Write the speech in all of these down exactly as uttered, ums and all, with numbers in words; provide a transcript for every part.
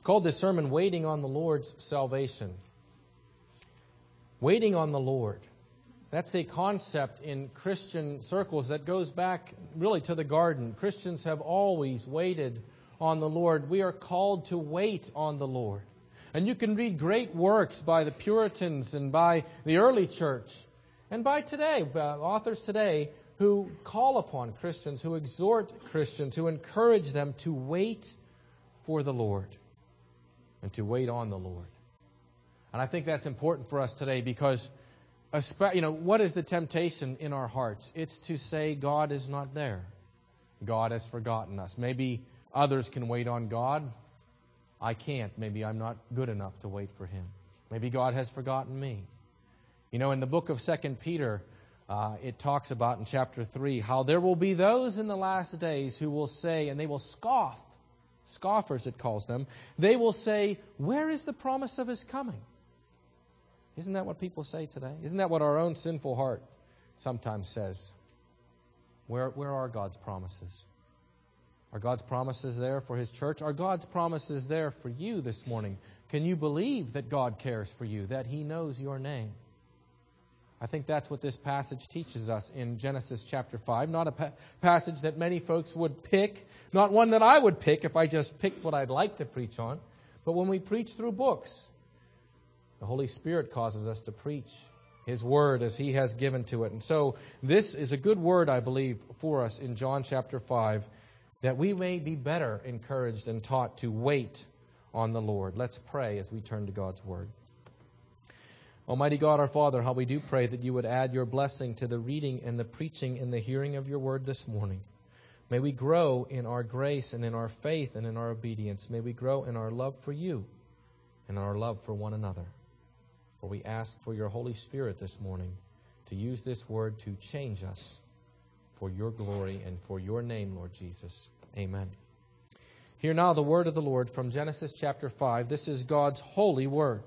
called this sermon Waiting on the Lord's Salvation. Waiting on the Lord. That's a concept in Christian circles that goes back really to the garden. Christians have always waited on the Lord. We are called to wait on the Lord. And you can read great works by the Puritans and by the early church and by today, uh, authors today who call upon Christians, who exhort Christians, who encourage them to wait for the Lord and to wait on the Lord. And I think that's important for us today because, you know, what is the temptation in our hearts? It's to say God is not there. God has forgotten us. Maybe others can wait on God. I can't. Maybe I'm not good enough to wait for Him. Maybe God has forgotten me. You know, in the book of Second Peter, uh, it talks about in chapter three how there will be those in the last days who will say, and they will scoff, scoffers it calls them, they will say, where is the promise of His coming? Isn't that what people say today? Isn't that what our own sinful heart sometimes says? Where, where are God's promises? Are God's promises there for His church? Are God's promises there for you this morning? Can you believe that God cares for you, that He knows your name? I think that's what this passage teaches us in Genesis chapter five. Not a pa- passage that many folks would pick, not one that I would pick if I just picked what I'd like to preach on. But when we preach through books, the Holy Spirit causes us to preach His Word as He has given to it. And so this is a good word, I believe, for us in John chapter five, that we may be better encouraged and taught to wait on the Lord. Let's pray as we turn to God's Word. Almighty God, our Father, how we do pray that You would add Your blessing to the reading and the preaching and the hearing of Your Word this morning. May we grow in our grace and in our faith and in our obedience. May we grow in our love for You and our love for one another. For we ask for Your Holy Spirit this morning to use this Word to change us for Your glory and for Your name, Lord Jesus. Amen. Hear now the word of the Lord from Genesis chapter five. This is God's holy word.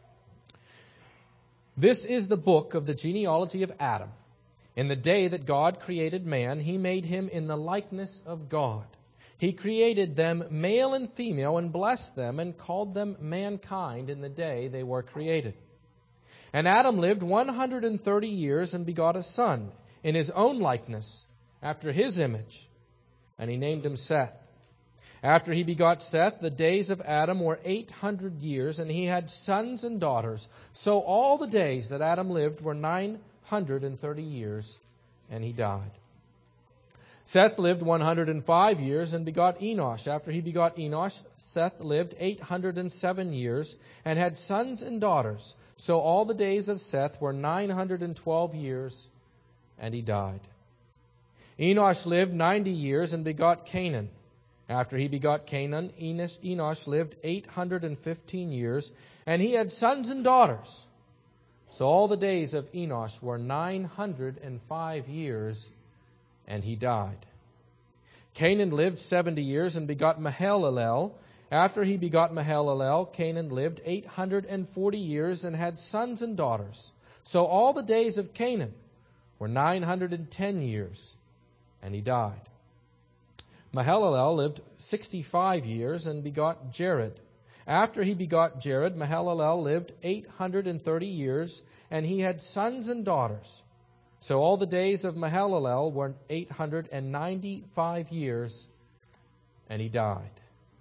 This is the book of the genealogy of Adam. In the day that God created man, He made him in the likeness of God. He created them male and female and blessed them and called them mankind in the day they were created. And Adam lived one hundred thirty years and begot a son in his own likeness, after his image, and he named him Seth. After he begot Seth, the days of Adam were eight hundred years, and he had sons and daughters. So all the days that Adam lived were nine hundred thirty years, and he died. Seth lived one hundred five years and begot Enosh. After he begot Enosh, Seth lived eight hundred seven years and had sons and daughters. So all the days of Seth were nine hundred twelve years, and he died. Enosh lived ninety years and begot Canaan. After he begot Canaan, Enosh, Enosh lived eight hundred fifteen years, and he had sons and daughters. So all the days of Enosh were nine hundred five years, and he died. Canaan lived seventy years and begot Mahalalel. After he begot Mahalalel, Canaan lived eight hundred forty years and had sons and daughters. So all the days of Canaan were nine hundred ten years, and he died. Mahalalel lived sixty-five years and begot Jared. After he begot Jared, Mahalalel lived eight hundred thirty years, and he had sons and daughters. So all the days of Mahalalel were eight hundred ninety-five years, and he died.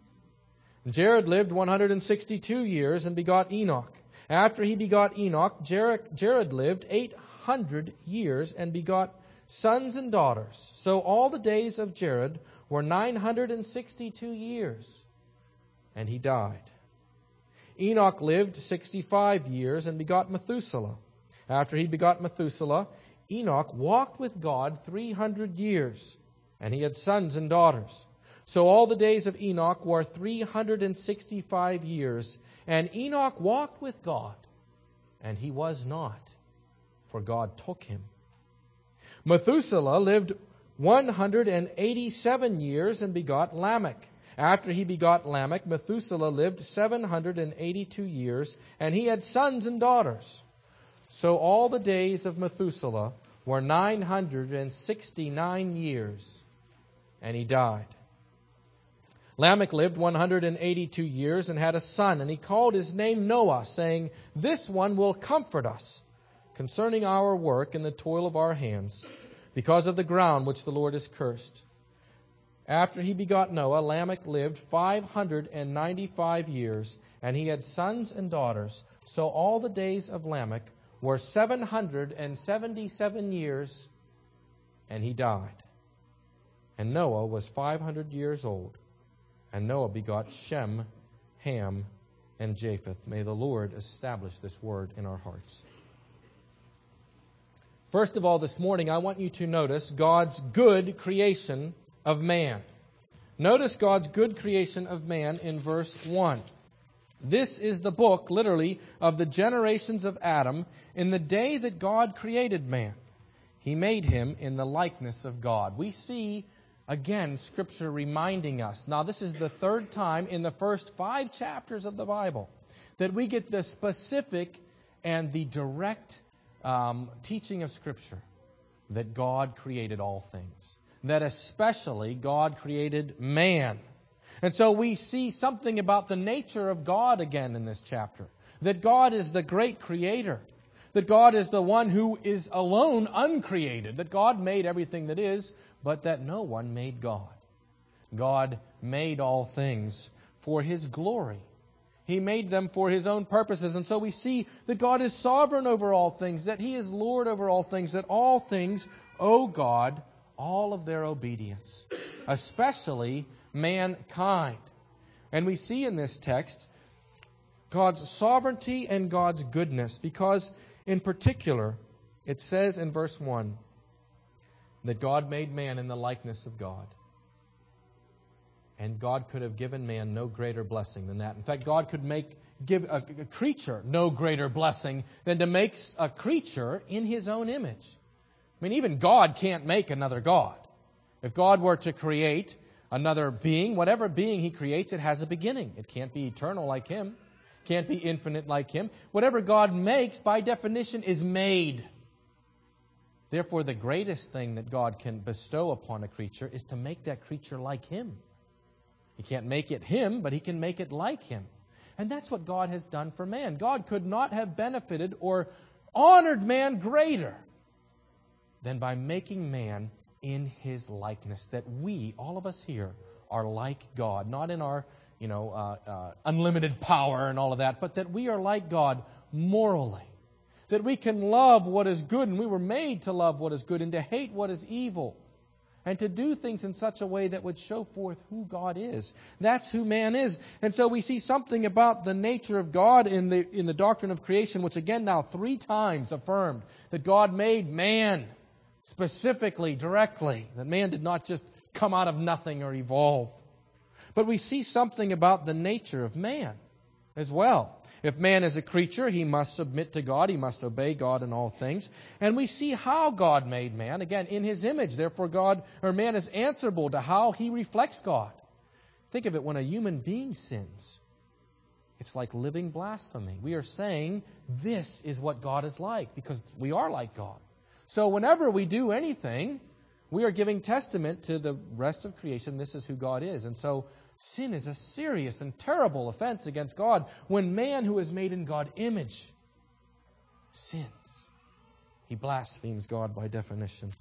Jared lived one hundred sixty-two years and begot Enoch. After he begot Enoch, Jared, Jared lived eight hundred years and begot sons and daughters. So all the days of Jared were nine hundred sixty-two years, and he died. Enoch lived sixty-five years and begot Methuselah. After he begot Methuselah, Enoch walked with God three hundred years, and he had sons and daughters. So all the days of Enoch were three hundred sixty-five years, and Enoch walked with God, and he was not, for God took him. Methuselah lived one hundred eighty-seven years and begot Lamech. After he begot Lamech, Methuselah lived seven hundred eighty-two years, and he had sons and daughters. So all the days of Methuselah were nine hundred sixty-nine years, and he died. Lamech lived one hundred eighty-two years and had a son, and he called his name Noah, saying, "This one will comfort us concerning our work and the toil of our hands, because of the ground which the Lord has cursed." After he begot Noah, Lamech lived five hundred ninety-five years, and he had sons and daughters. So all the days of Lamech were seven hundred seventy-seven years, and he died. And Noah was five hundred years old. And Noah begot Shem, Ham, and Japheth. May the Lord establish this word in our hearts. First of all, this morning, I want you to notice God's good creation of man. Notice God's good creation of man in verse one. This is the book, literally, of the generations of Adam in the day that God created man. He made him in the likeness of God. We see again, Scripture reminding us. Now, this is the third time in the first five chapters of the Bible that we get the specific and the direct um, teaching of Scripture that God created all things. That especially God created man. And so we see something about the nature of God again in this chapter. That God is the great creator. That God is the one who is alone uncreated. That God made everything that is, but that no one made God. God made all things for His glory. He made them for His own purposes. And so we see that God is sovereign over all things, that He is Lord over all things, that all things owe God all of their obedience, especially mankind. And we see in this text God's sovereignty and God's goodness, because in particular, it says in verse one, that God made man in the likeness of God. And God could have given man no greater blessing than that. In fact, God could make give a, a creature no greater blessing than to make a creature in His own image. I mean, even God can't make another God. If God were to create another being, whatever being He creates, it has a beginning. It can't be eternal like Him. Can't be infinite like Him. Whatever God makes, by definition, is made. Therefore, the greatest thing that God can bestow upon a creature is to make that creature like Him. He can't make it Him, but He can make it like Him. And that's what God has done for man. God could not have benefited or honored man greater than by making man in His likeness. That we, all of us here, are like God. Not in our, you know, uh, uh, unlimited power and all of that, but that we are like God morally. That we can love what is good, and we were made to love what is good and to hate what is evil. And to do things in such a way that would show forth who God is. That's who man is. And so we see something about the nature of God in the in the doctrine of creation, which again now three times affirmed that God made man specifically, directly. That man did not just come out of nothing or evolve. But we see something about the nature of man as well. If man is a creature, he must submit to God. He must obey God in all things. And we see how God made man, again, in His image. Therefore, God or man is answerable to how he reflects God. Think of it, when a human being sins, it's like living blasphemy. We are saying this is what God is like, because we are like God. So whenever we do anything, we are giving testament to the rest of creation. This is who God is. And so sin is a serious and terrible offense against God when man who is made in God's image sins. He blasphemes God by definition.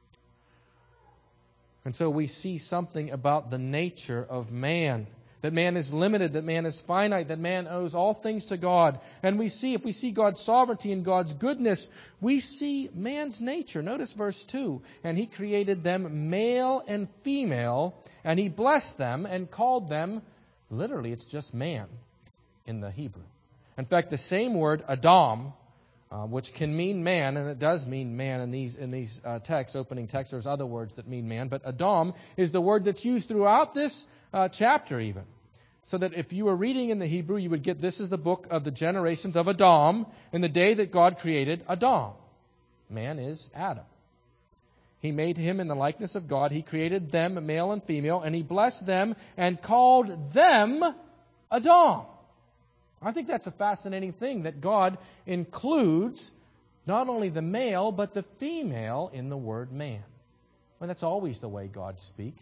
And so we see something about the nature of man. That man is limited, that man is finite, that man owes all things to God. And we see, if we see God's sovereignty and God's goodness, we see man's nature. Notice verse two. And He created them male and female, and He blessed them and called them, literally it's just man in the Hebrew. In fact, the same word, Adam, uh, which can mean man, and it does mean man in these in these uh, texts, opening texts. There's other words that mean man, but Adam is the word that's used throughout this uh, chapter even. So that if you were reading in the Hebrew, you would get this is the book of the generations of Adam in the day that God created Adam. Man is Adam. He made him in the likeness of God. He created them, male and female, and He blessed them and called them Adam. I think that's a fascinating thing, that God includes not only the male, but the female in the word man. Well, that's always the way God speaks.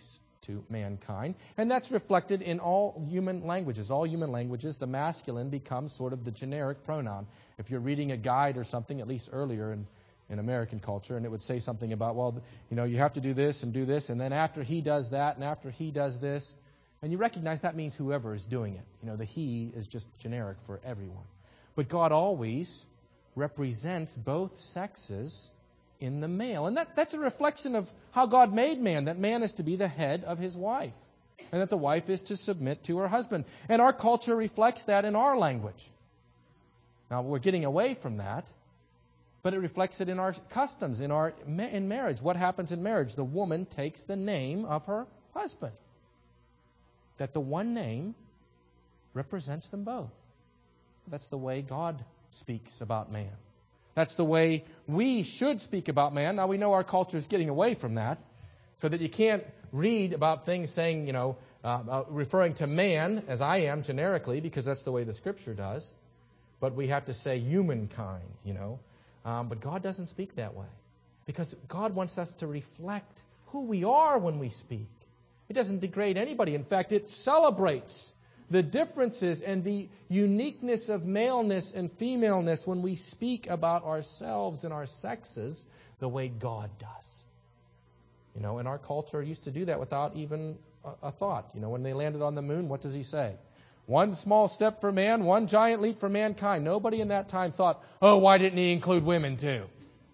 to mankind. And that's reflected in all human languages. All human languages, the masculine becomes sort of the generic pronoun. If you're reading a guide or something, at least earlier in, in American culture, and it would say something about, well, you know, you have to do this and do this, and then after he does that, and after he does this, and you recognize that means whoever is doing it. You know, the he is just generic for everyone. But God always represents both sexes in the male. And that, that's a reflection of how God made man, that man is to be the head of his wife, and that the wife is to submit to her husband. And our culture reflects that in our language. Now, we're getting away from that, but it reflects it in our customs, in our in marriage. What happens in marriage? The woman takes the name of her husband. That the one name represents them both. That's the way God speaks about man. That's the way we should speak about man. Now, we know our culture is getting away from that, so that you can't read about things saying, you know, uh, uh, referring to man, as I am generically, because that's the way the Scripture does. But we have to say humankind, you know. Um, but God doesn't speak that way, because God wants us to reflect who we are when we speak. It doesn't degrade anybody. In fact, it celebrates the differences and the uniqueness of maleness and femaleness when we speak about ourselves and our sexes the way God does. You know, and our culture used to do that without even a, a thought. You know, when they landed on the moon, what does he say? One small step for man, one giant leap for mankind. Nobody in that time thought, oh, why didn't he include women too?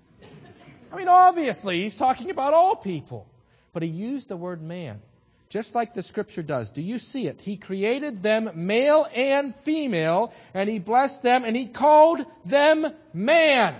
I mean, obviously, he's talking about all people. But he used the word man. Just like the Scripture does. Do you see it? He created them male and female, and He blessed them, and He called them man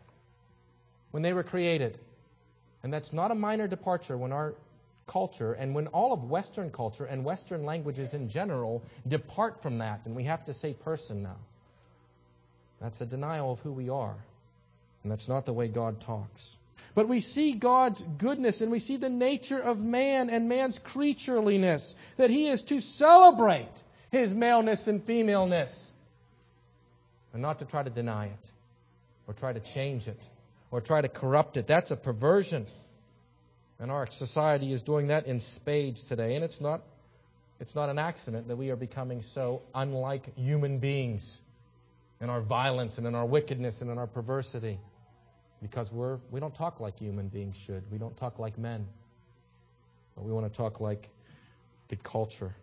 when they were created. And that's not a minor departure when our culture, and when all of Western culture and Western languages in general depart from that, and we have to say person now. That's a denial of who we are. And that's not the way God talks. But we see God's goodness, and we see the nature of man and man's creatureliness, that He is to celebrate his maleness and femaleness, and not to try to deny it, or try to change it, or try to corrupt it. That's a perversion. And our society is doing that in spades today. And it's not, it's not an accident that we are becoming so unlike human beings in our violence and in our wickedness and in our perversity. Because we're, we don't talk like human beings should. We don't talk like men. But we want to talk like the culture.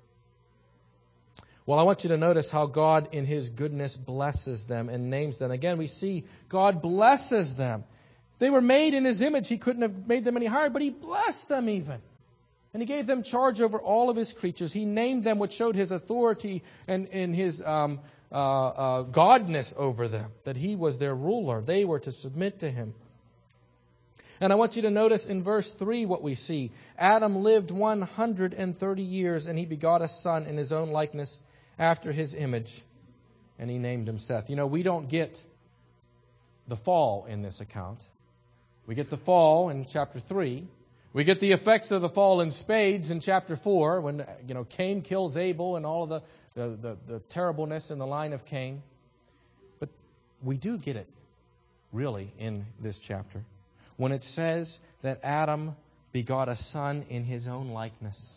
Well, I want you to notice how God in His goodness blesses them and names them. Again, we see God blesses them. They were made in His image. He couldn't have made them any higher, but He blessed them even. And He gave them charge over all of His creatures. He named them, which showed His authority and, and His um, uh, uh, godness over them, that He was their ruler. They were to submit to Him. And I want you to notice in verse three what we see. Adam lived one hundred thirty years, and he begot a son in his own likeness after his image, and he named him Seth. You know, we don't get the fall in this account. We get the fall in chapter three. We get the effects of the fall in spades in chapter four, when, you know, Cain kills Abel and all of the, the, the, the terribleness in the line of Cain. But we do get it, really, in this chapter, when it says that Adam begot a son in his own likeness.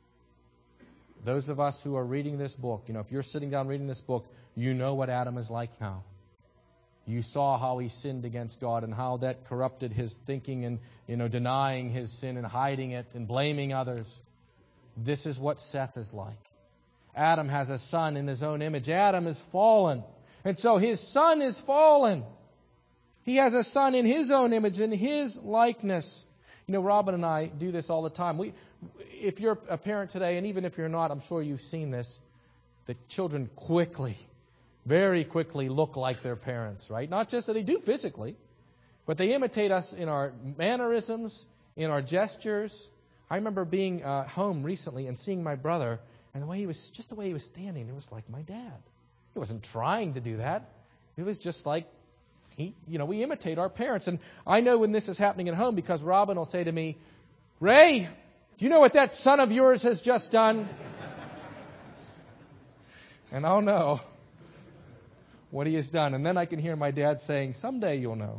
Those of us who are reading this book, you know, if you're sitting down reading this book, you know what Adam is like now. You saw how he sinned against God and how that corrupted his thinking and, you know, denying his sin and hiding it and blaming others. This is what Seth is like. Adam has a son in his own image. Adam is fallen. And so his son is fallen. He has a son in his own image, in his likeness. You know, Robin and I do this all the time. We, if you're a parent today, and even if you're not, I'm sure you've seen this, the children quickly very quickly look like their parents, right? Not just that they do physically, but they imitate us in our mannerisms, in our gestures. I remember being uh, home recently and seeing my brother, and the way he was, just the way he was standing, it was like my dad. He wasn't trying to do that. It was just like, he, you know, we imitate our parents. And I know when this is happening at home because Robin will say to me, Ray, do you know what that son of yours has just done? And I'll know what he has done. And then I can hear my dad saying, someday you'll know.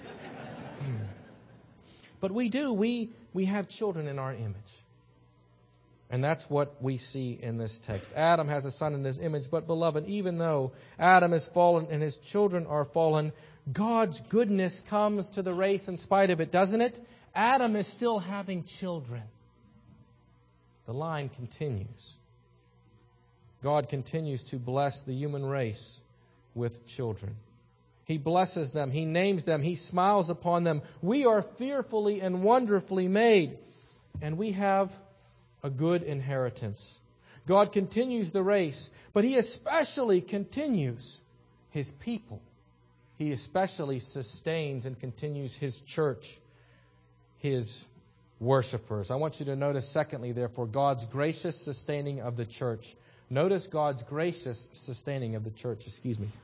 But we do. We, we have children in our image. And that's what we see in this text. Adam has a son in his image, but beloved, even though Adam is fallen and his children are fallen, God's goodness comes to the race in spite of it, doesn't it? Adam is still having children. The line continues. God continues to bless the human race with children. He blesses them. He names them. He smiles upon them. We are fearfully and wonderfully made, and we have a good inheritance. God continues the race, but He especially continues His people. He especially sustains and continues His church, His worshipers. I want you to notice, secondly, therefore, God's gracious sustaining of the church. Notice God's gracious sustaining of the church. Excuse me.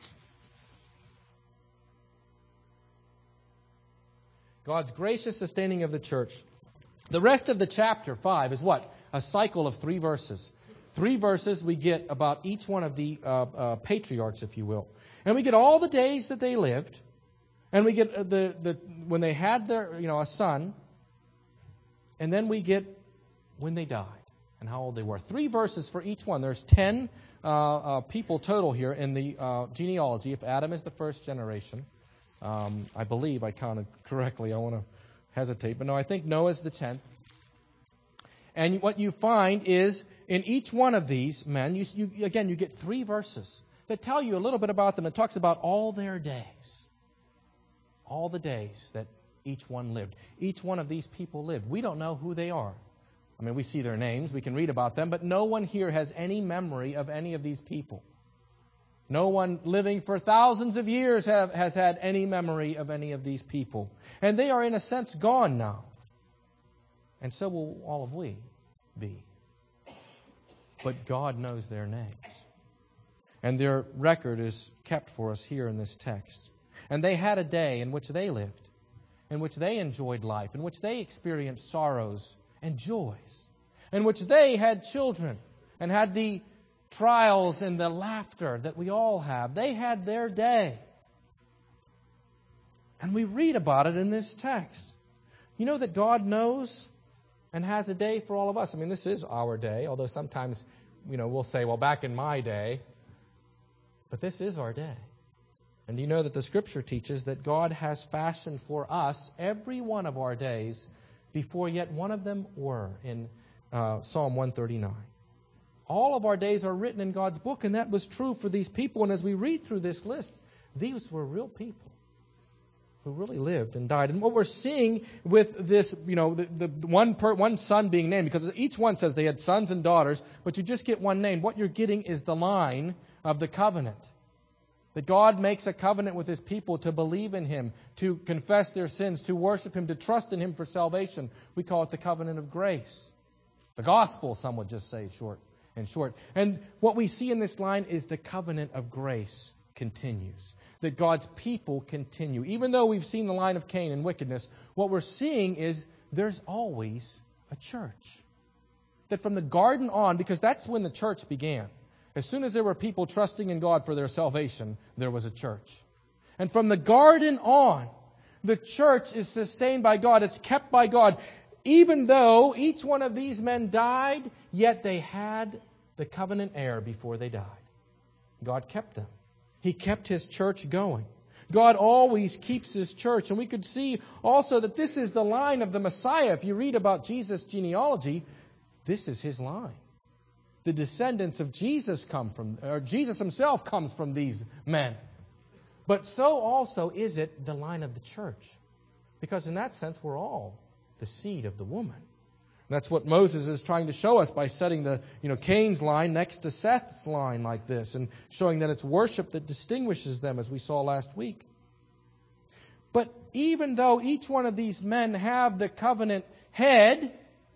God's gracious sustaining of the church. The rest of the chapter five is what? A cycle of three verses. Three verses we get about each one of the uh, uh, patriarchs, if you will. And we get all the days that they lived. And we get the, the when they had their, you know, a son. And then we get when they died and how old they were. Three verses for each one. There's ten uh, uh, people total here in the uh, genealogy. If Adam is the first generation, um, I believe I counted correctly. I want to hesitate, but no, I think Noah's the tenth. And what you find is in each one of these men, you, you again, you get three verses that tell you a little bit about them. It talks about all their days, all the days that each one lived. Each one of these people lived. We don't know who they are. I mean, we see their names, we can read about them, but no one here has any memory of any of these people. No one living for thousands of years have, has had any memory of any of these people. And they are, in a sense, gone now. And so will all of we be. But God knows their names. And their record is kept for us here in this text. And they had a day in which they lived, in which they enjoyed life, in which they experienced sorrows and joys, in which they had children and had the trials and the laughter that we all have. They had their day. And we read about it in this text. You know that God knows and has a day for all of us. I mean, this is our day, although sometimes, you know, we'll say, well, back in my day. But this is our day. And you know that the Scripture teaches that God has fashioned for us every one of our days before yet one of them were, in uh, Psalm one thirty-nine. All of our days are written in God's book, and that was true for these people. And as we read through this list, these were real people who really lived and died. And what we're seeing with this, you know, the, the one per, one son being named, because each one says they had sons and daughters, but you just get one name. What you're getting is the line of the covenant. That God makes a covenant with His people to believe in Him, to confess their sins, to worship Him, to trust in Him for salvation. We call it the covenant of grace. The gospel, some would just say short. In short. And what we see in this line is the covenant of grace continues. That God's people continue. Even though we've seen the line of Cain and wickedness, what we're seeing is there's always a church. That from the garden on, because that's when the church began. As soon as there were people trusting in God for their salvation, there was a church. And from the garden on, the church is sustained by God. It's kept by God. Even though each one of these men died, yet they had the covenant heir before they died. God kept them. He kept His church going. God always keeps His church. And we could see also that this is the line of the Messiah. If you read about Jesus' genealogy, this is His line. The descendants of Jesus come from, or Jesus Himself comes from these men. But so also is it the line of the church. Because in that sense, we're all the seed of the woman. And that's what Moses is trying to show us by setting the, you know, Cain's line next to Seth's line like this and showing that it's worship that distinguishes them, as we saw last week. But even though each one of these men have the covenant head,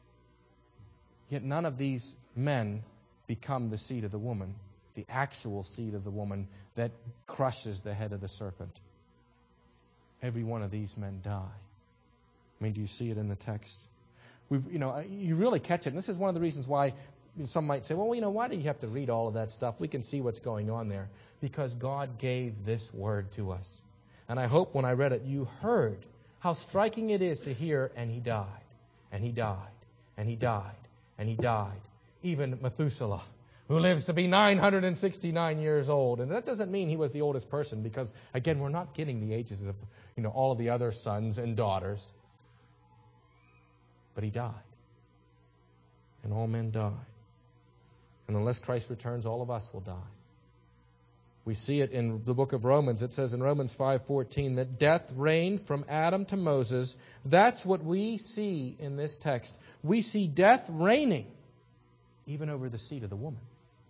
yet none of these men become the seed of the woman, the actual seed of the woman that crushes the head of the serpent. Every one of these men die. I mean, do you see it in the text? We, you know, you really catch it. And this is one of the reasons why some might say, well, you know, why do you have to read all of that stuff? We can see what's going on there. Because God gave this word to us. And I hope when I read it, you heard how striking it is to hear, and he died, and he died, and he died, and he died. Even Methuselah, who lives to be nine hundred sixty-nine years old. And that doesn't mean he was the oldest person, because, again, we're not getting the ages of, you know, all of the other sons and daughters. But he died. And all men die. And unless Christ returns, all of us will die. We see it in the book of Romans. It says in Romans five fourteen that death reigned from Adam to Moses. That's what we see in this text. We see death reigning even over the seed of the woman,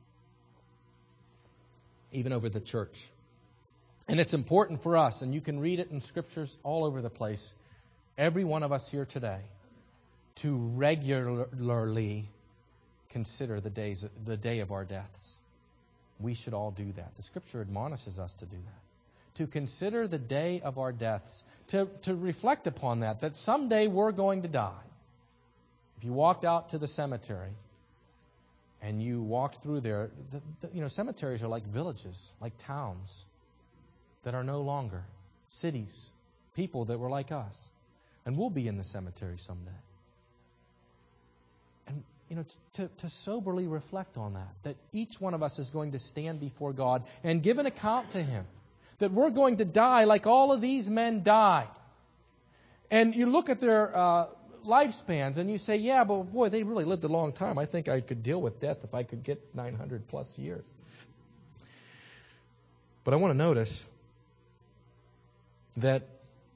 even over the church. And it's important for us, and you can read it in scriptures all over the place, every one of us here today, to regularly consider the days, the day of our deaths. We should all do that. The Scripture admonishes us to do that. To consider the day of our deaths. To, to reflect upon that, that someday we're going to die. If you walked out to the cemetery and you walked through there, the, the, you know, cemeteries are like villages, like towns that are no longer cities, people that were like us. And we'll be in the cemetery someday. And You know, to, to soberly reflect on that, that each one of us is going to stand before God and give an account to Him, that we're going to die like all of these men died. And you look at their uh, lifespans and you say, yeah, but boy, they really lived a long time. I think I could deal with death if I could get nine hundred plus years. But I want to notice that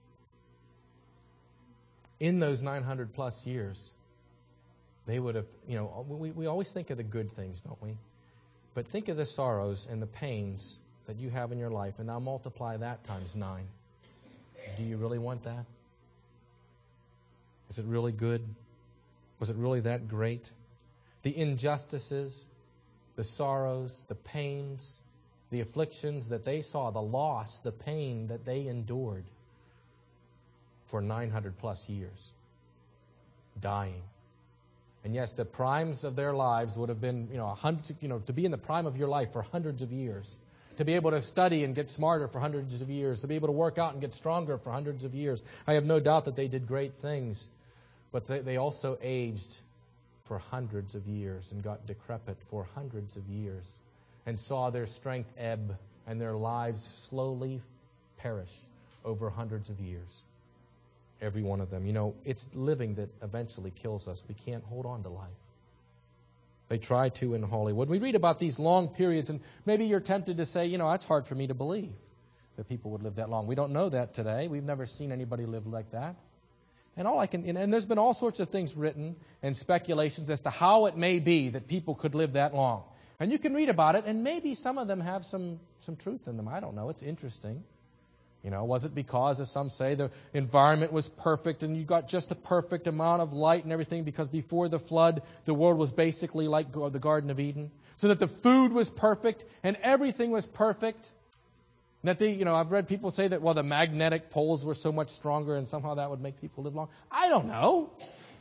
in those nine hundred plus years, they would have, you know, we, we always think of the good things, don't we? But think of the sorrows and the pains that you have in your life, and now multiply that times nine. Do you really want that? Is it really good? Was it really that great? The injustices, the sorrows, the pains, the afflictions that they saw, the loss, the pain that they endured for nine hundred plus years, dying. And yes, the primes of their lives would have been, you know, a hundred, you know, to be in the prime of your life for hundreds of years, to be able to study and get smarter for hundreds of years, to be able to work out and get stronger for hundreds of years. I have no doubt that they did great things, but they, they also aged for hundreds of years and got decrepit for hundreds of years and saw their strength ebb and their lives slowly perish over hundreds of years. Every one of them. You know, it's living that eventually kills us. We can't hold on to life. They try to in Hollywood. We read about these long periods, and maybe you're tempted to say, you know, that's hard for me to believe that people would live that long. We don't know that today. We've never seen anybody live like that. And all I can, and there's been all sorts of things written and speculations as to how it may be that people could live that long. And you can read about it, and maybe some of them have some, some truth in them. I don't know. It's interesting. You know, was it because, as some say, the environment was perfect and you got just the perfect amount of light and everything, because before the flood, the world was basically like the Garden of Eden, so that the food was perfect and everything was perfect? That they, you know, I've read people say that, well, the magnetic poles were so much stronger and somehow that would make people live long. I don't know.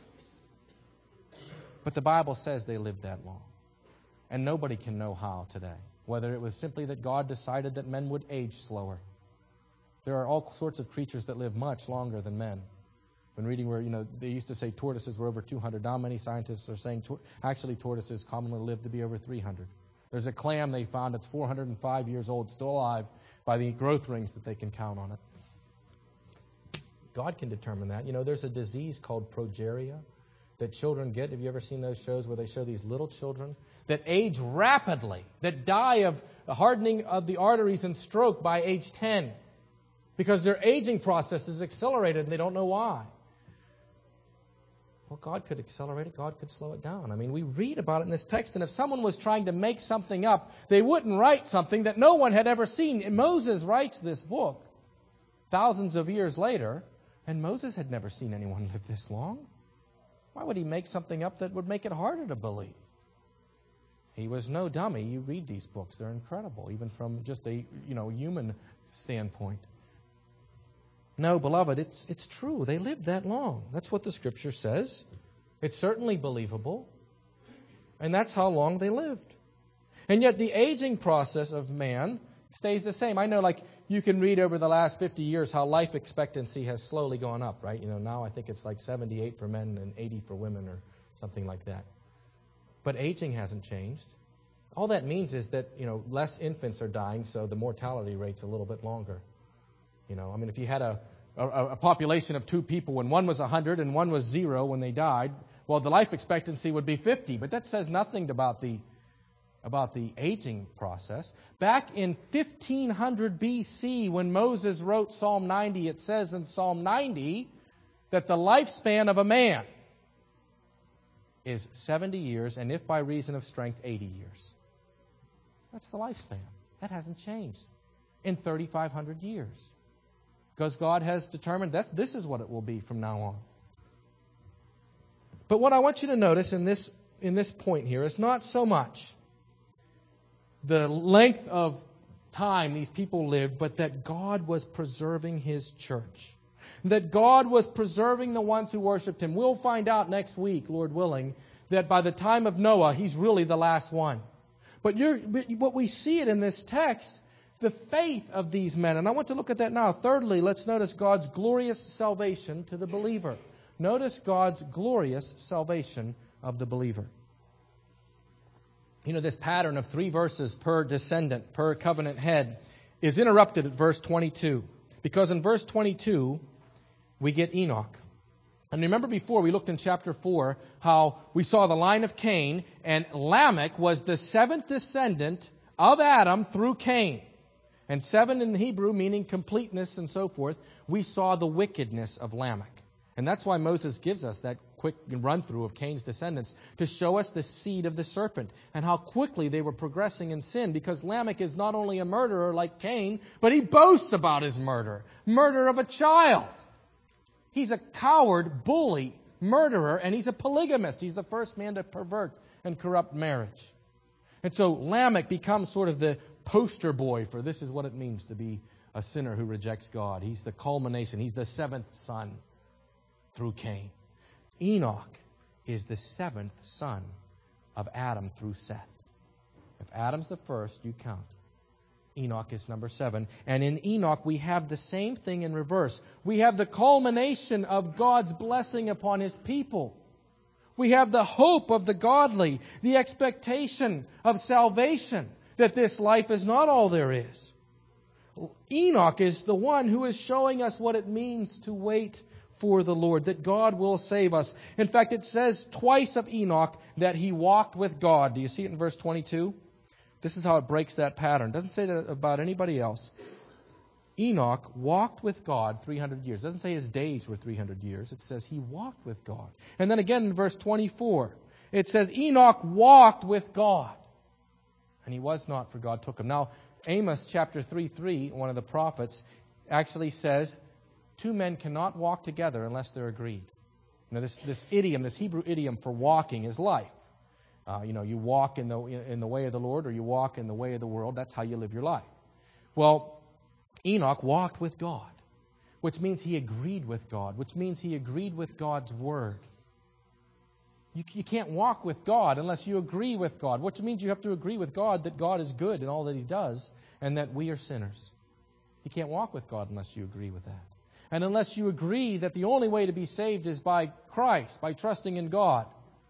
But the Bible says they lived that long. And nobody can know how today. Whether it was simply that God decided that men would age slower. There are all sorts of creatures that live much longer than men. When reading where, you know, they used to say tortoises were over two hundred. Now many scientists are saying tor- actually tortoises commonly live to be over three hundred. There's a clam they found that's four hundred five years old, still alive, by the growth rings that they can count on it. God can determine that. You know, there's a disease called progeria that children get. Have you ever seen those shows where they show these little children that age rapidly, that die of the hardening of the arteries and stroke by age ten? Because their aging process is accelerated and they don't know why. Well, God could accelerate it. God could slow it down. I mean, we read about it in this text, and if someone was trying to make something up, they wouldn't write something that no one had ever seen. And Moses writes this book thousands of years later, and Moses had never seen anyone live this long. Why would he make something up that would make it harder to believe? He was no dummy. You read these books. They're incredible, even from just a, you know, human standpoint. No, beloved, it's it's true. They lived that long. That's what the Scripture says. It's certainly believable. And that's how long they lived. And yet the aging process of man stays the same. I know, like, you can read over the last fifty years how life expectancy has slowly gone up, right? You know, now I think it's like seventy-eight for men and eighty for women or something like that. but aging hasn't changed. All that means is that, you know, less infants are dying, so the mortality rate's a little bit longer. You know, I mean, if you had a, a, a population of two people and one was one hundred and one was zero when they died, well, the life expectancy would be fifty, but that says nothing about the about the aging process. Back in fifteen hundred B C, when Moses wrote Psalm ninety, it says in Psalm ninety that the lifespan of a man is seventy years, and if by reason of strength, eighty years. That's the lifespan. That hasn't changed in thirty-five hundred years. Because God has determined that this is what it will be from now on. But what I want you to notice in this, in this point here is not so much the length of time these people lived, but that God was preserving His church. That God was preserving the ones who worshiped Him. We'll find out next week, Lord willing, that by the time of Noah, he's really the last one. But you're, what we see it in this text, the faith of these men. And I want to look at that now. Thirdly, let's notice God's glorious salvation to the believer. Notice God's glorious salvation of the believer. You know, this pattern of three verses per descendant, per covenant head, is interrupted at verse twenty-two. Because in verse twenty-two, we get Enoch. And remember before, we looked in chapter four, how we saw the line of Cain, and Lamech was the seventh descendant of Adam through Cain. And seven in the Hebrew, meaning completeness and so forth, we saw the wickedness of Lamech. And that's why Moses gives us that quick run-through of Cain's descendants, to show us the seed of the serpent and how quickly they were progressing in sin, because Lamech is not only a murderer like Cain, but he boasts about his murder. Murder of a child. He's a coward, bully, murderer, and he's a polygamist. He's the first man to pervert and corrupt marriage. And so Lamech becomes sort of the poster boy for this is what it means to be a sinner who rejects God. He's the culmination. He's the seventh son through Cain. Enoch is the seventh son of Adam through Seth. If Adam's the first, you count. Enoch is number seven. And in Enoch, we have the same thing in reverse. We have the culmination of God's blessing upon His people. We have the hope of the godly, the expectation of salvation, that this life is not all there is. Enoch is the one who is showing us what it means to wait for the Lord, that God will save us. In fact, it says twice of Enoch that he walked with God. Do you see it in verse twenty-two? This is how it breaks that pattern. It doesn't say that about anybody else. Enoch walked with God three hundred years. It doesn't say his days were three hundred years. It says he walked with God. And then again in verse twenty-four, it says Enoch walked with God. And he was not, for God took him. Now, Amos chapter three three, one of the prophets, actually says, two men cannot walk together unless they're agreed. You know, this, this idiom, this Hebrew idiom for walking is life. Uh, you know, you walk in the in the way of the Lord, or you walk in the way of the world. That's how you live your life. Well, Enoch walked with God, which means he agreed with God, which means he agreed with God's word. You, you can't walk with God unless you agree with God, which means you have to agree with God that God is good in all that He does and that we are sinners. You can't walk with God unless you agree with that. And unless you agree that the only way to be saved is by Christ, by trusting in God,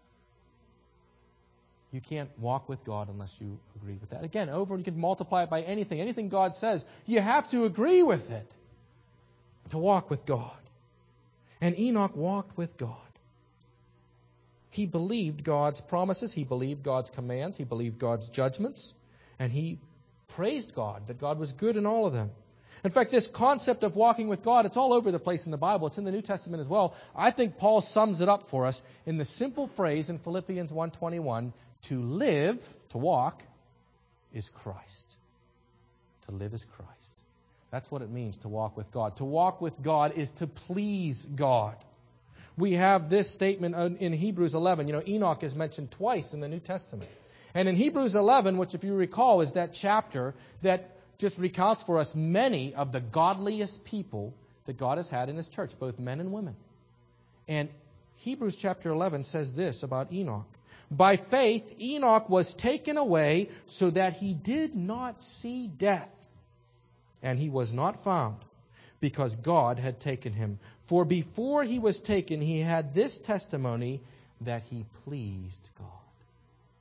you can't walk with God unless you agree with that. Again, over, you can multiply it by anything. Anything God says, you have to agree with it to walk with God. And Enoch walked with God. He believed God's promises. He believed God's commands. He believed God's judgments. And he praised God, that God was good in all of them. In fact, this concept of walking with God, it's all over the place in the Bible. It's in the New Testament as well. I think Paul sums it up for us in the simple phrase in Philippians one twenty-one, to live, to walk, is Christ. To live is Christ. That's what it means to walk with God. To walk with God is to please God. We have this statement in Hebrews eleven. You know, Enoch is mentioned twice in the New Testament. And in Hebrews eleven, which if you recall is that chapter that just recounts for us many of the godliest people that God has had in His church, both men and women. And Hebrews chapter eleven says this about Enoch. By faith, Enoch was taken away so that he did not see death. And he was not found, because God had taken him. For before he was taken, he had this testimony that he pleased God.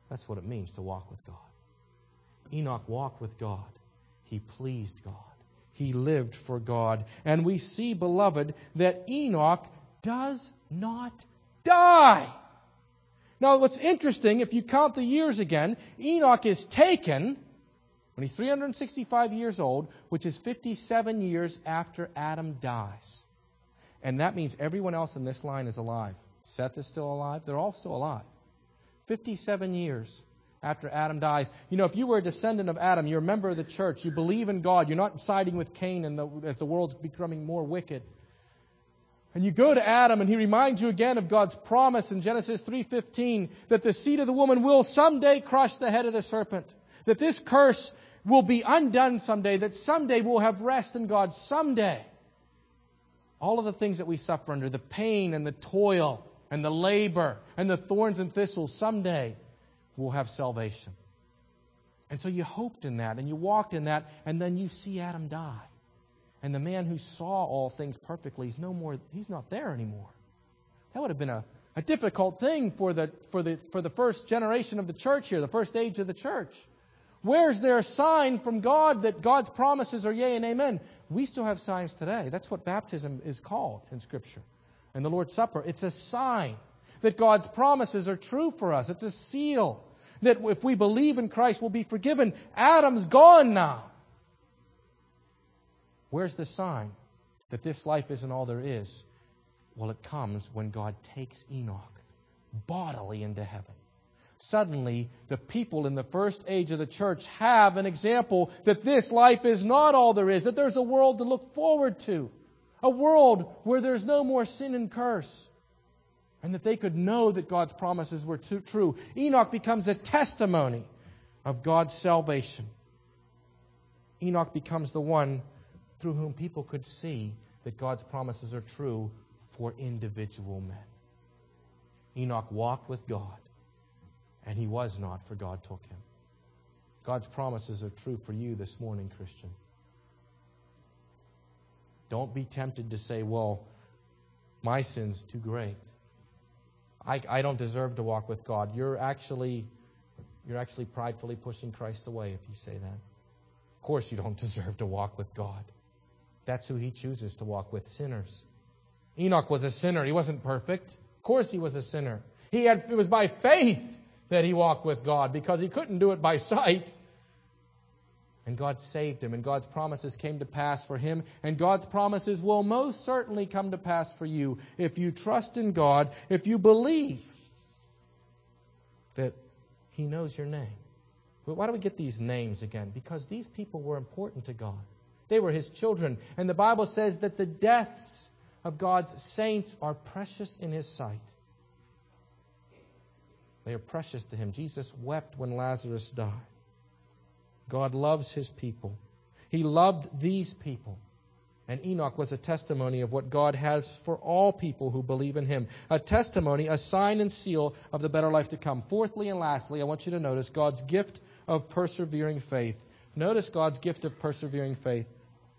That's what it means to walk with God. Enoch walked with God. He pleased God. He lived for God. And we see, beloved, that Enoch does not die. Now, what's interesting, if you count the years again, Enoch is taken when he's three hundred sixty-five years old, which is fifty-seven years after Adam dies. And that means everyone else in this line is alive. Seth is still alive. They're all still alive. fifty-seven years after Adam dies. You know, if you were a descendant of Adam, you're a member of the church, you believe in God, you're not siding with Cain and the, as the world's becoming more wicked. And you go to Adam and he reminds you again of God's promise in Genesis three fifteen that the seed of the woman will someday crush the head of the serpent. That this curse will be undone someday. That someday we'll have rest in God. Someday. All of the things that we suffer under, the pain and the toil and the labor and the thorns and thistles, someday we'll have salvation. And so you hoped in that and you walked in that, and then you see Adam die. And the man who saw all things perfectly, he's no more, he's not there anymore. That would have been a, a difficult thing for the, for the, for the first generation of the church here, the first age of the church. Where's their sign from God that God's promises are yea and amen? We still have signs today. That's what baptism is called in Scripture. And the Lord's Supper, it's a sign that God's promises are true for us. It's a seal that if we believe in Christ, we'll be forgiven. Adam's gone now. Where's the sign that this life isn't all there is? Well, it comes when God takes Enoch bodily into heaven. Suddenly, the people in the first age of the church have an example that this life is not all there is, that there's a world to look forward to, a world where there's no more sin and curse, and that they could know that God's promises were too true. Enoch becomes a testimony of God's salvation. Enoch becomes the one through whom people could see that God's promises are true for individual men. Enoch walked with God, and he was not, for God took him. God's promises are true for you this morning, Christian. Don't be tempted to say, well, my sin's too great. I, I don't deserve to walk with God. You're actually, you're actually pridefully pushing Christ away if you say that. Of course you don't deserve to walk with God. That's who He chooses to walk with, sinners. Enoch was a sinner. He wasn't perfect. Of course he was a sinner. He had, it was by faith that he walked with God because he couldn't do it by sight. And God saved him, and God's promises came to pass for him, and God's promises will most certainly come to pass for you if you trust in God, if you believe that He knows your name. But why do we get these names again? Because these people were important to God. They were His children, and the Bible says that the deaths of God's saints are precious in His sight. They are precious to Him. Jesus wept when Lazarus died. God loves His people. He loved these people. And Enoch was a testimony of what God has for all people who believe in Him. A testimony, a sign and seal of the better life to come. Fourthly and lastly, I want you to notice God's gift of persevering faith. Notice God's gift of persevering faith.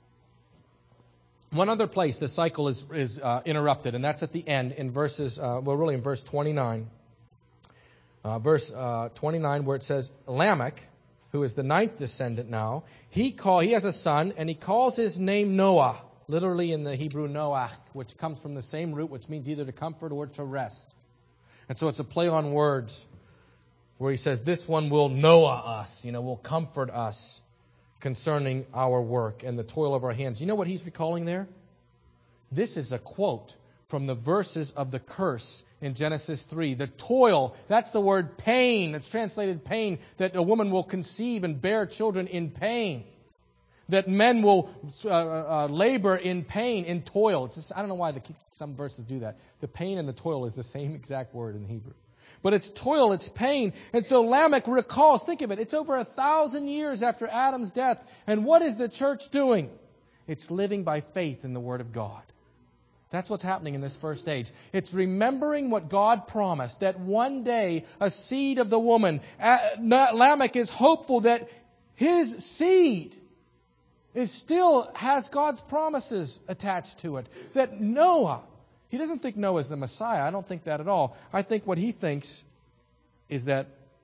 One other place the cycle is, is uh, interrupted, and that's at the end in verses, uh, well, really in verse twenty-nine. Uh, verse uh, twenty-nine, where it says, Lamech, who is the ninth descendant now, he call he has a son, and he calls his name Noah, literally in the Hebrew Noach, which comes from the same root, which means either to comfort or to rest. And so it's a play on words, where he says, this one will Noah us, you know, will comfort us concerning our work and the toil of our hands. You know what he's recalling there? This is a quote from the verses of the curse in Genesis three. The toil, that's the word pain. It's translated pain, that a woman will conceive and bear children in pain. That men will uh, uh, labor in pain, in toil. It's just, I don't know why the, some verses do that. The pain and the toil is the same exact word in Hebrew. But it's toil, it's pain. And so Lamech recalls, think of it, it's over a thousand years after Adam's death. And what is the church doing? It's living by faith in the Word of God. That's what's happening in this first age. It's remembering what God promised, that one day a seed of the woman, Lamech is hopeful that his seed is still has God's promises attached to it. That Noah, he doesn't think Noah's the Messiah. I don't think that at all. I think what he thinks is that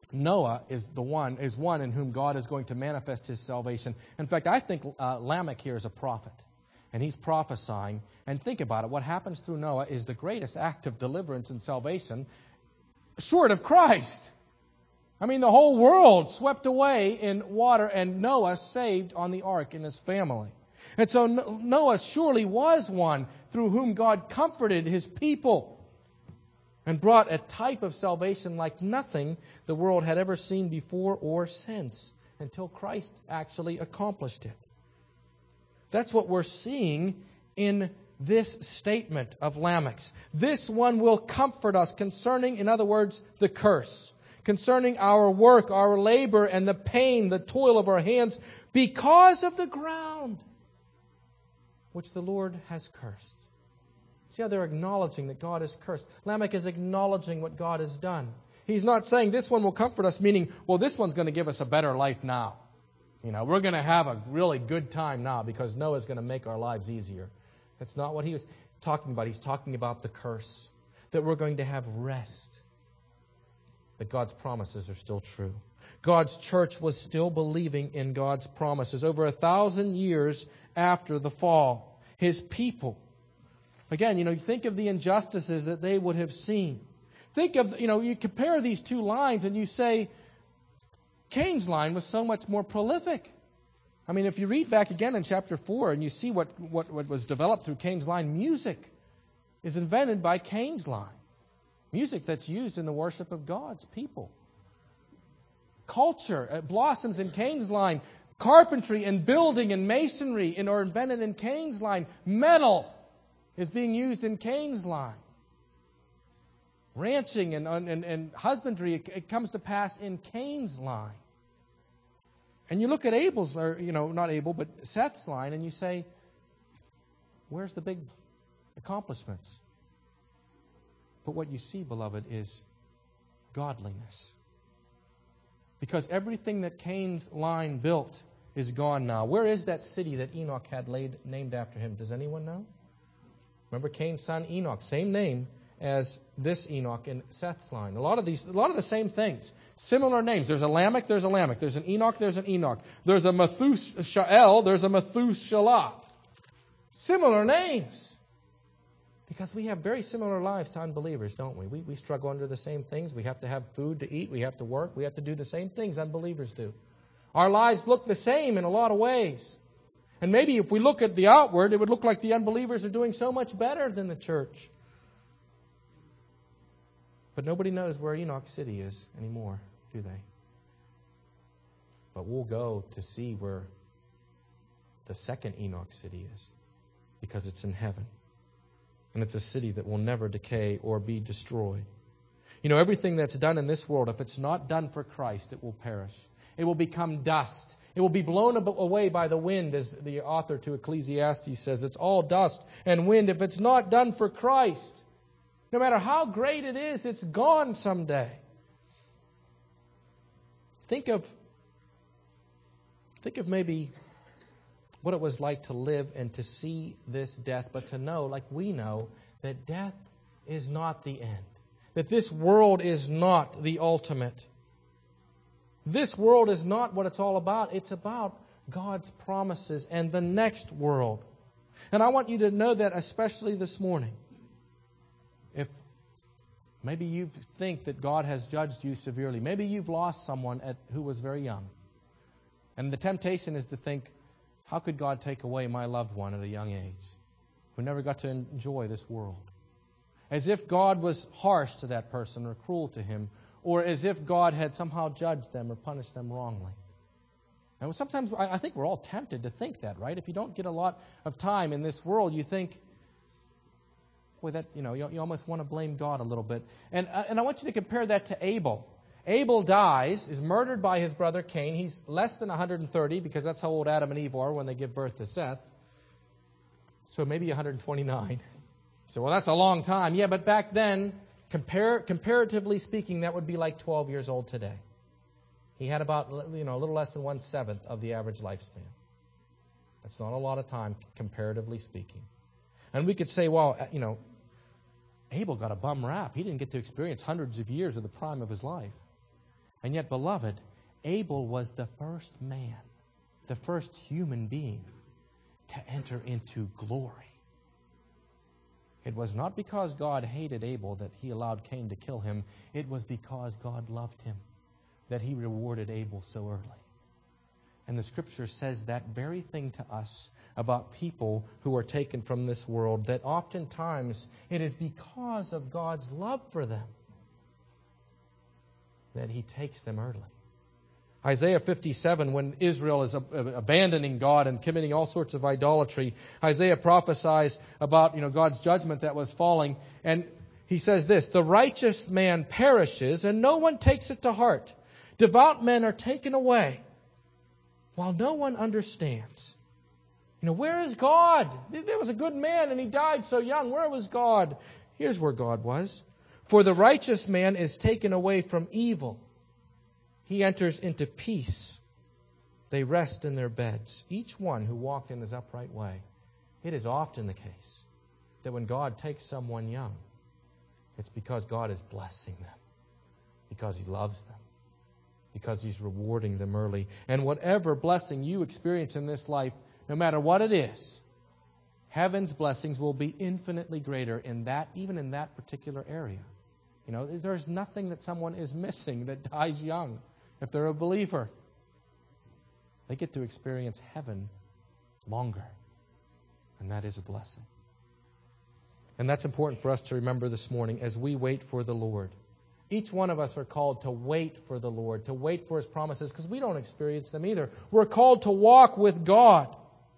Noah is the one, is one in whom God is going to manifest His salvation. In fact, I think uh, Lamech here is a prophet, and he's prophesying. And think about it, what happens through Noah is the greatest act of deliverance and salvation, short of Christ. I mean, the whole world swept away in water, and Noah saved on the ark in his family. And so Noah surely was one through whom God comforted His people and brought a type of salvation like nothing the world had ever seen before or since, until Christ actually accomplished it. That's what we're seeing in this statement of Lamech's. This one will comfort us concerning, in other words, the curse, concerning our work, our labor, and the pain, the toil of our hands, because of the ground which the Lord has cursed. See how they're acknowledging that God is cursed. Lamech is acknowledging what God has done. He's not saying this one will comfort us, meaning, well, this one's going to give us a better life now. You know, we're going to have a really good time now because Noah's going to make our lives easier. That's not what he was talking about. He's talking about the curse, that we're going to have rest, that God's promises are still true. God's church was still believing in God's promises over a thousand years after the fall. His people, again, you know, you think of the injustices that they would have seen. Think of, you know, you compare these two lines and you say, Cain's line was so much more prolific. I mean, if you read back again in chapter four and you see what, what, what was developed through Cain's line, music is invented by Cain's line. Music that's used in the worship of God's people. Culture it blossoms in Cain's line. Carpentry and building and masonry are invented in Cain's line. Metal is being used in Cain's line. Ranching and, and, and husbandry, it, it comes to pass in Cain's line. And you look at Abel's, or, you know, not Abel, but Seth's line, and you say, where's the big accomplishments? But what you see, beloved, is godliness. Because everything that Cain's line built is gone now. Where is that city that Enoch had laid named after him? Does anyone know? Remember Cain's son Enoch, same name as this Enoch in Seth's line. A lot of these, a lot of the same things. Similar names. There's a Lamech, there's a Lamech. There's an Enoch, there's an Enoch. There's a Methuselah, there's a Methuselah. Similar names. Because we have very similar lives to unbelievers, don't we? we? We struggle under the same things. We have to have food to eat. We have to work. We have to do the same things unbelievers do. Our lives look the same in a lot of ways. And maybe if we look at the outward, it would look like the unbelievers are doing so much better than the church. But nobody knows where Enoch City is anymore, do they? But we'll go to see where the second Enoch City is, because it's in heaven. And it's a city that will never decay or be destroyed. You know, everything that's done in this world, if it's not done for Christ, it will perish. It will become dust. It will be blown away by the wind, as the author to Ecclesiastes says. It's all dust and wind. If it's not done for Christ, no matter how great it is, it's gone someday. Think of, think of maybe what it was like to live and to see this death, but to know, like we know, that death is not the end. That this world is not the ultimate. This world is not what it's all about. It's about God's promises and the next world. And I want you to know that especially this morning. If maybe you think that God has judged you severely, maybe you've lost someone at, who was very young. And the temptation is to think, how could God take away my loved one at a young age who never got to enjoy this world? As if God was harsh to that person or cruel to him, or as if God had somehow judged them or punished them wrongly. And sometimes I think we're all tempted to think that, right? If you don't get a lot of time in this world, you think, boy, that, you know, you, you almost want to blame God a little bit. And, uh, and I want you to compare that to Abel. Abel dies, is murdered by his brother Cain. He's less than one hundred thirty, because that's how old Adam and Eve are when they give birth to Seth. So maybe one hundred twenty-nine. So, well, that's a long time. Yeah, but back then, compare, comparatively speaking, that would be like twelve years old today. He had about, you know, a little less than one-seventh of the average lifespan. That's not a lot of time, comparatively speaking. And we could say, well, you know, Abel got a bum rap. He didn't get to experience hundreds of years of the prime of his life. And yet, beloved, Abel was the first man, the first human being to enter into glory. It was not because God hated Abel that he allowed Cain to kill him. It was because God loved him that he rewarded Abel so early. And the Scripture says that very thing to us about people who are taken from this world, that oftentimes it is because of God's love for them that He takes them early. Isaiah fifty-seven, when Israel is abandoning God and committing all sorts of idolatry, Isaiah prophesies about, you know, God's judgment that was falling. And he says this, "The righteous man perishes, and no one takes it to heart. Devout men are taken away, while no one understands." You know, where is God? There was a good man, and he died so young. Where was God? Here's where God was. "For the righteous man is taken away from evil. He enters into peace. They rest in their beds. Each one who walked in his upright way." It is often the case that when God takes someone young, it's because God is blessing them, because He loves them, because He's rewarding them early. And whatever blessing you experience in this life, no matter what it is, heaven's blessings will be infinitely greater in that, even in that particular area. You know, there's nothing that someone is missing that dies young. If they're a believer, they get to experience heaven longer. And that is a blessing. And that's important for us to remember this morning as we wait for the Lord. Each one of us are called to wait for the Lord, to wait for His promises, because we don't experience them either. We're called to walk with God.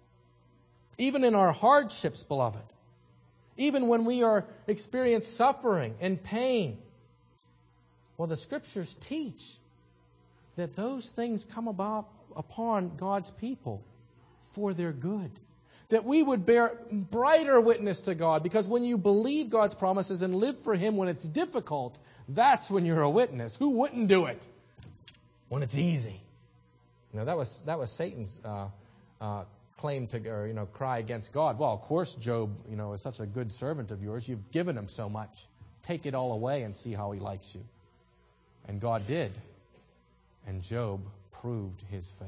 Even in our hardships, beloved. Even when we are experience suffering and pain. Well, the Scriptures teach that those things come about upon God's people for their good. That we would bear brighter witness to God, because when you believe God's promises and live for Him when it's difficult, that's when you're a witness. Who wouldn't do it when it's easy? You know, that was that was Satan's uh, uh, claim to, or, you know, cry against God. Well, of course, Job, you know, is such a good servant of yours. You've given him so much. Take it all away and see how he likes you. And God did. And Job proved his faith.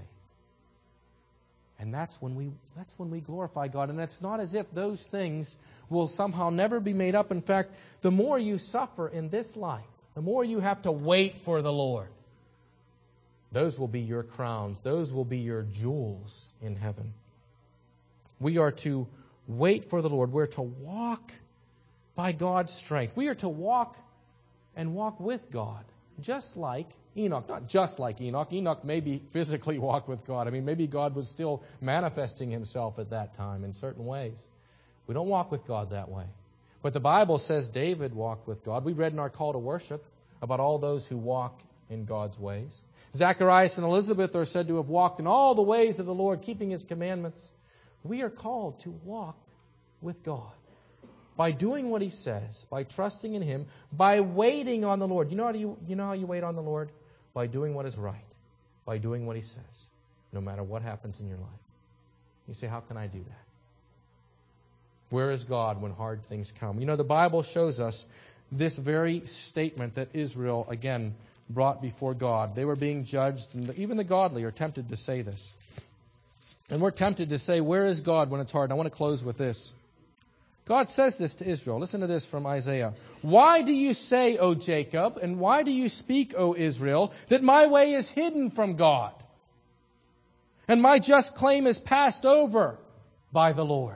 And that's when we that's when we glorify God. And it's not as if those things will somehow never be made up. In fact, the more you suffer in this life, the more you have to wait for the Lord, those will be your crowns. Those will be your jewels in heaven. We are to wait for the Lord. We're to walk by God's strength. We are to walk and walk with God, just like Enoch. Not just like Enoch. Enoch maybe physically walked with God. I mean, maybe God was still manifesting Himself at that time in certain ways. We don't walk with God that way. But the Bible says David walked with God. We read in our call to worship about all those who walk in God's ways. Zacharias and Elizabeth are said to have walked in all the ways of the Lord, keeping His commandments. We are called to walk with God by doing what He says, by trusting in Him, by waiting on the Lord. You know how you, you know how you wait on the Lord? By doing what is right, by doing what He says, no matter what happens in your life. You say, how can I do that? Where is God when hard things come? You know, the Bible shows us this very statement that Israel, again, brought before God. They were being judged, and even the godly are tempted to say this. And we're tempted to say, where is God when it's hard? And I want to close with this. God says this to Israel. Listen to this from Isaiah. "Why do you say, O Jacob, and why do you speak, O Israel, that my way is hidden from God, and my just claim is passed over by the Lord?"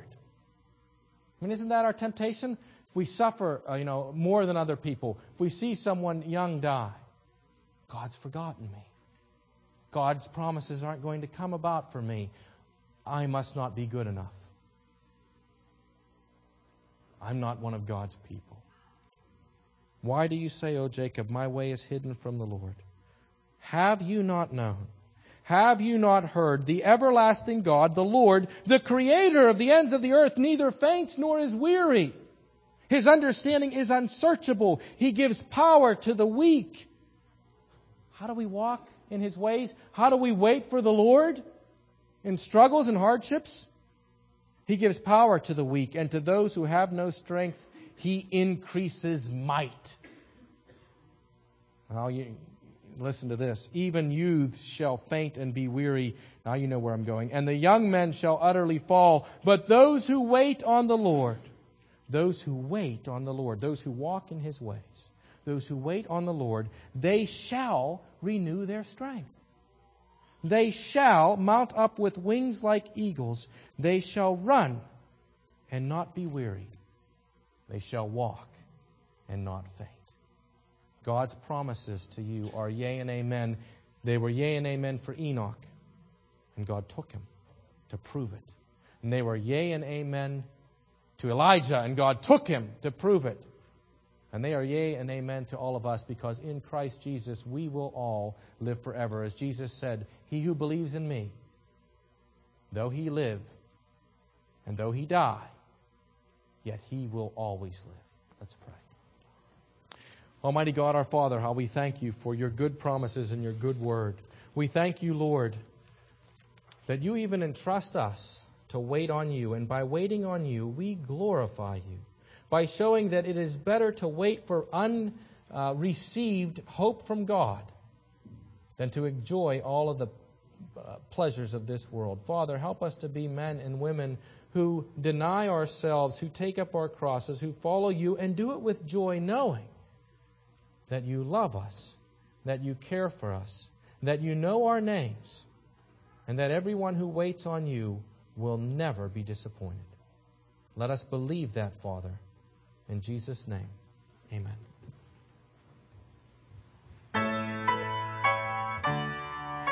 I mean, isn't that our temptation? We suffer, uh, you know, more than other people. If we see someone young die, God's forgotten me. God's promises aren't going to come about for me. I must not be good enough. I'm not one of God's people. "Why do you say, O Jacob, my way is hidden from the Lord? Have you not known? Have you not heard? The everlasting God, the Lord, the Creator of the ends of the earth, neither faints nor is weary. His understanding is unsearchable. He gives power to the weak." How do we walk in His ways? How do we wait for the Lord in struggles and hardships? He gives power to the weak, and to those who have no strength, He increases might. Well, you, listen to this. Even youths shall faint and be weary. Now you know where I'm going. And the young men shall utterly fall. But those who wait on the Lord, those who wait on the Lord, those who walk in His ways, those who wait on the Lord, they shall renew their strength. They shall mount up with wings like eagles. They shall run and not be weary. They shall walk and not faint. God's promises to you are yea and amen. They were yea and amen for Enoch, and God took him to prove it. And they were yea and amen to Elijah, and God took him to prove it. And they are yea and amen to all of us, because in Christ Jesus we will all live forever. As Jesus said, he who believes in me, though he live and though he die, yet he will always live. Let's pray. Almighty God, our Father, how we thank you for your good promises and your good word. We thank you, Lord, that you even entrust us to wait on you. And by waiting on you, we glorify you. By showing that it is better to wait for unreceived hope from God than to enjoy all of the uh, pleasures of this world. Father, help us to be men and women who deny ourselves, who take up our crosses, who follow you, and do it with joy, knowing that you love us, that you care for us, that you know our names, and that everyone who waits on you will never be disappointed. Let us believe that, Father. In Jesus' name, amen.